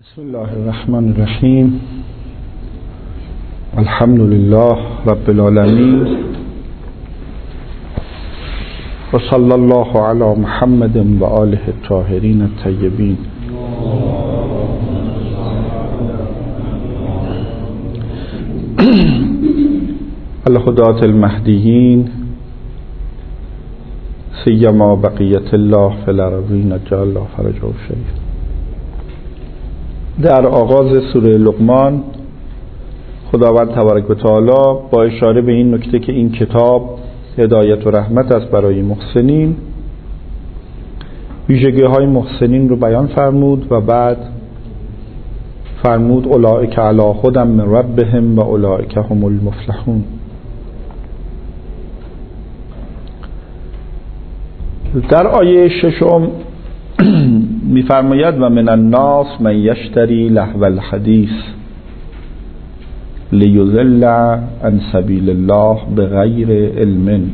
بسم الله الرحمن الرحیم. الحمد لله رب العالمین و صلی الله علی محمد و آله الطاهرین الطیبین. الهداة المهدیین سیما بقیت الله فی الارضین جعل الله فرجه الشریف. در آغاز سوره لقمان خداوند تبارک و تعالی با اشاره به این نکته که این کتاب هدایت و رحمت است برای محسنین، ویژگی های محسنین رو بیان فرمود و بعد فرمود اولئک علی هدی من ربهم و اولئک هم المفلحون. در آیه ششم می‌فرماید و من الناس من یشتری لهو الحدیث لیضل عن سبیل الله بغیر علم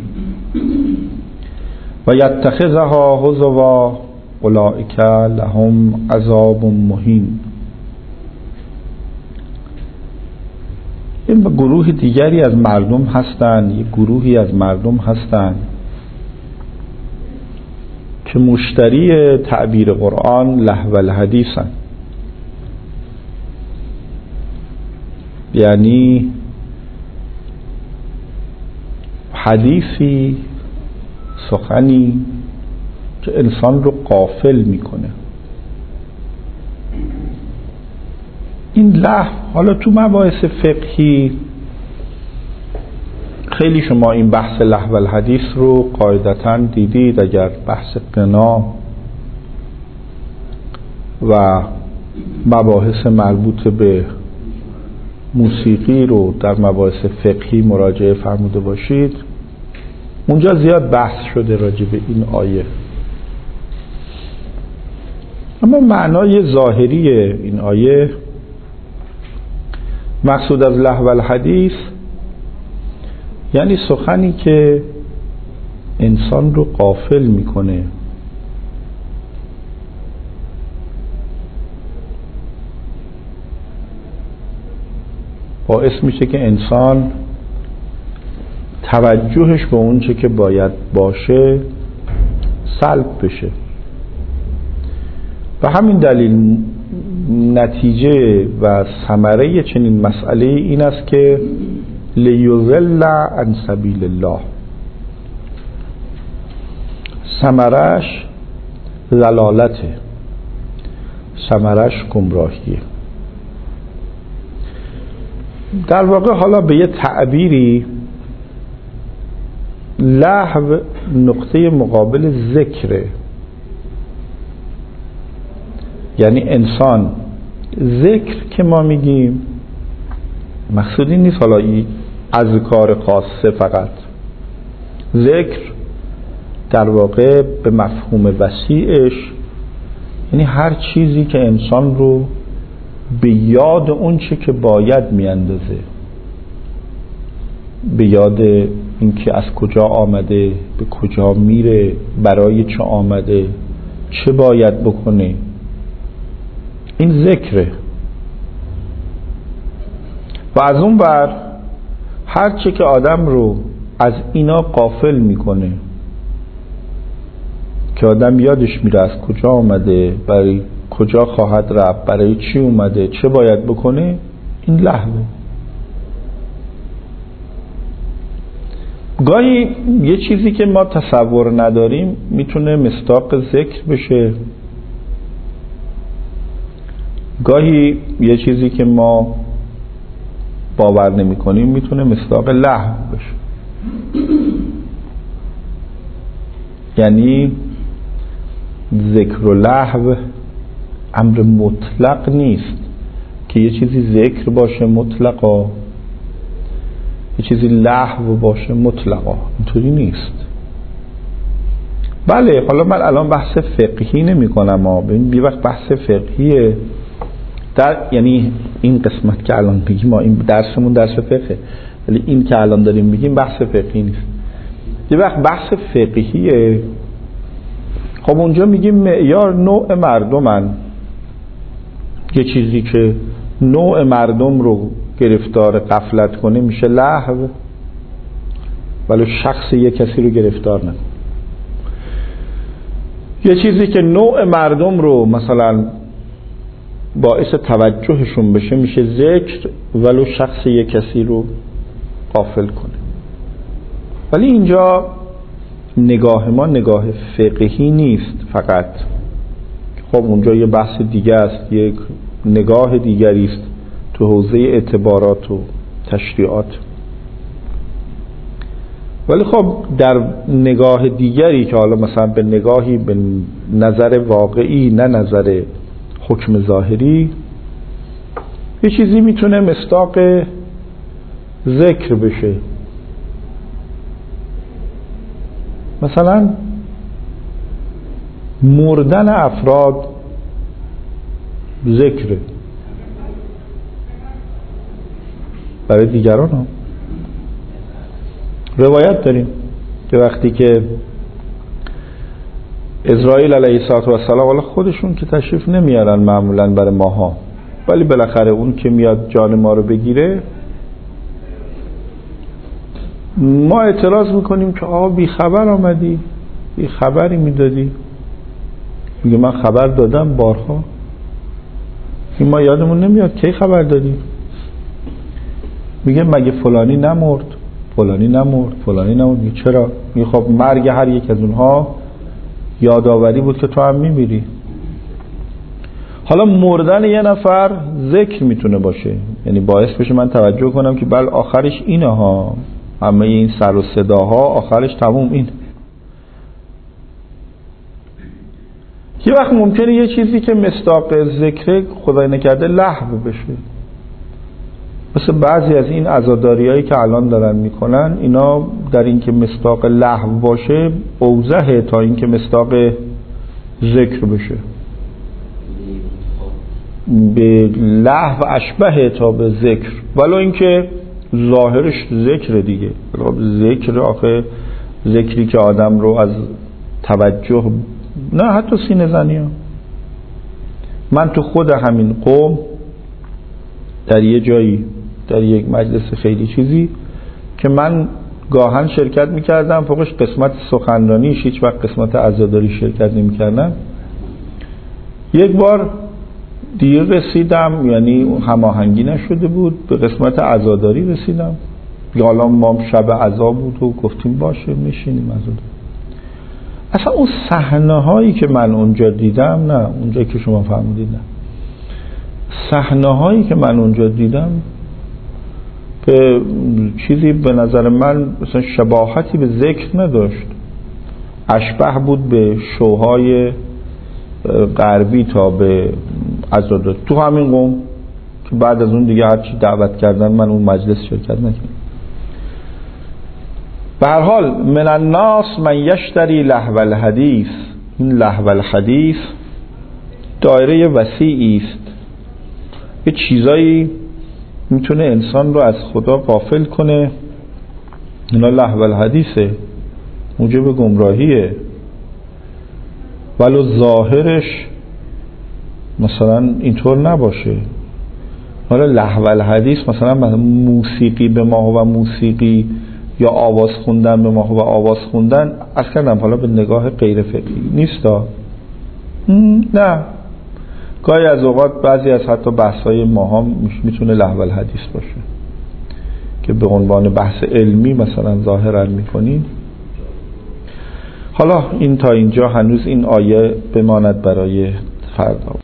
و یتخذها هزوا اولئک لهم عذاب مهین. این گروه دیگری از مردم هستند، یک گروهی از مردم هستند که مشتری تعبیر قرآن لهو الحدیثن، یعنی حدیثی، سخنی که انسان رو غافل میکنه. این لهو، حالا تو مباحث فقهی خیلی شما این بحث لهو الحدیث رو قاعدتاً دیدید. اگر بحث غنا و مباحث مربوط به موسیقی رو در مباحث فقهی مراجعه فرموده باشید، اونجا زیاد بحث شده راجع به این آیه. اما معنای ظاهری این آیه، مقصود از لهو الحدیث یعنی سخنی که انسان رو غافل میکنه، باعث میشه که انسان توجهش به اون چه که باید باشه سلب بشه. و همین دلیل نتیجه و ثمره چنین مسئله این است که لیضل عن سبیل الله، ثمرش ضلالته، ثمرش گمراهیه. در واقع حالا به یه تعبیری لهو نقطه مقابل ذکره، یعنی انسان ذکر که ما میگیم مقصودی نیست حالا اذکار خاصه، فقط ذکر در واقع به مفهوم وسیعش یعنی هر چیزی که انسان رو به یاد اون چه که باید میاندازه، به یاد این که از کجا آمده، به کجا میره، برای چه آمده، چه باید بکنه، این ذکره. و از اون بر هر چه که آدم رو از اینا غافل میکنه، که آدم یادش میره از کجا آمده، برای کجا خواهد رفت، برای چی اومده، چه باید بکنه، این لهوه. گاهی یه چیزی که ما تصور نداریم میتونه مصداق ذکر بشه، گاهی یه چیزی که ما باور نمی کنیم میتونه مصداق لهو بشه. یعنی ذکر و لهو امر مطلق نیست که یه چیزی ذکر باشه مطلقا، یه چیزی لهو باشه مطلقا، اینطوری نیست. بله، حالا من الان بحث فقهی نمی کنم، ببین یه وقت بحث فقهیه، یعنی این قسمت که الان بگیم ما این درسمون درس فقهه، ولی این که الان داریم میگیم بحث فقهی نیست. یه وقت بحث فقهیه، خب اونجا میگیم معیار نوع مردمن یه چیزی که نوع مردم رو گرفتار غفلت کنه میشه لهو، ولی شخص یه کسی رو گرفتار نکنه. یه چیزی که نوع مردم رو مثلا باعث توجهشون بشه میشه ذکر، ولو شخص یک کسی رو غافل کنه. ولی اینجا نگاه ما نگاه فقهی نیست فقط، خب اونجا یه بحث دیگه است، یک نگاه دیگری است تو حوزه اعتبارات و تشریعات. ولی خب در نگاه دیگری که حالا مثلا به نگاهی به نظر واقعی نه نظر حکم ظاهری، یه چیزی میتونه مصداق ذکر بشه. مثلا مردن افراد ذکره برای دیگران هم. روایت داریم که وقتی که اسرائیل علیه السلام، والا خودشون که تشریف نمیارن معمولا برای ماها، ولی بالاخره اون که میاد جان ما رو بگیره، ما اعتراض میکنیم که آقا بی خبر آمدی، بی خبری میدادی. میگه من خبر دادم بارها. ما یادمون نمیاد کی خبر دادی. میگه مگه فلانی نمرد، فلانی نمرد، فلانی نمرد. میگه چرا؟ میگه خب مرگ هر یک از اونها یادآوری بود که تو هم میمیری. حالا مردن یه نفر ذکر میتونه باشه، یعنی باعث بشه من توجه کنم که بل آخرش اینه ها، همه این سر و صداها آخرش تموم این. یه وقت ممکنه یه چیزی که مصداق ذکر خدای نکرده لهو بشه، مثل بعضی از این عزاداریایی که الان دارن میکنن، اینا در این که مصداق لهو باشه اوضحه تا این که مصداق ذکر بشه. به لهو اشبه تا به ذکر، ولو اینکه ظاهرش ذکر دیگه. ذکر آخه ذکری که آدم رو از توجه، نه حتی سینه زنی ها. من تو خود همین قوم در یه جایی، در یک مجلس خیلی چیزی که من گاهن شرکت میکردم، فوقش قسمت سخنرانیش هیچ وقت قسمت عزاداری شرکت نمیکردم. یک بار دیگه رسیدم، یعنی هماهنگی نشده بود، به قسمت عزاداری رسیدم. حالا ما شب عزا بود و گفتیم باشه میشینیم عزاداری. اصلا اون صحنه هایی که من اونجا دیدم، نه اونجا که شما فهمیدید، نه صحنه هایی که من اونجا دیدم به چیزی به نظر من مثلا شباهتی به ذکر نداشت، اشبه بود به شوهای غربی تا به عزاداری. تو همین قوم که بعد از اون دیگه هرچی دعوت کردن من اون مجلس شرکت نکردم. به هر حال من الناس من یشتری لهو الحدیث، این لهو الحدیث دایره وسیعی است، یه چیزایی میتونه انسان رو از خدا غافل کنه. اینا لهو الحدیثه، موجب گمراهیه، ولو ظاهرش مثلا اینطور نباشه. حالا لهو الحدیث مثلا موسیقی به ما و موسیقی، یا آواز خوندن به ما و آواز خوندن، از کردم حالا به نگاه غیر فقهی نیستا. نه، گاهی از اوقات بعضی از حتی بحث‌های ما هم میتونه لهو الحدیث باشه که به عنوان بحث علمی مثلا ظاهرا میکنین. حالا این تا اینجا هنوز این آیه بماند برای فردا.